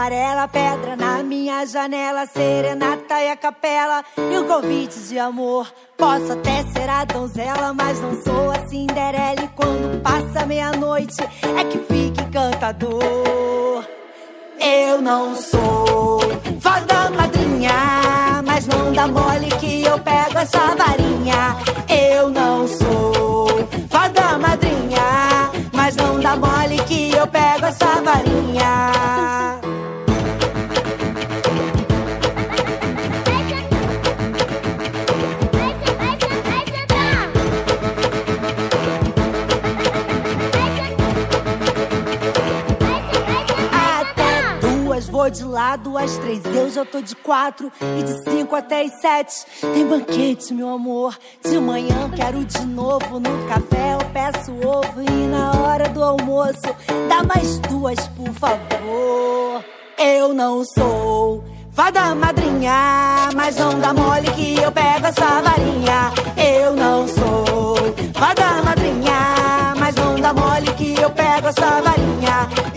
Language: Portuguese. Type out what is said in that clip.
amarela, pedra na minha janela, serenata e a capela e um convite de amor. Posso até ser a donzela, mas não sou a Cinderela. E quando passa meia-noite é que fica encantador. Eu não sou fada madrinha, mas não dá mole que eu pego essa varinha. Eu não sou fada madrinha, mas não dá mole que eu pego essa varinha. Vou de lado, às 3 eu já tô de 4. E de 5 até as 7 tem banquete, meu amor. De manhã quero de novo, no café eu peço ovo. E na hora do almoço dá mais 2, por favor. Eu não sou fada madrinha, mas não dá mole que eu pego essa varinha. Eu não sou fada madrinha, mas não dá mole que eu pego essa varinha.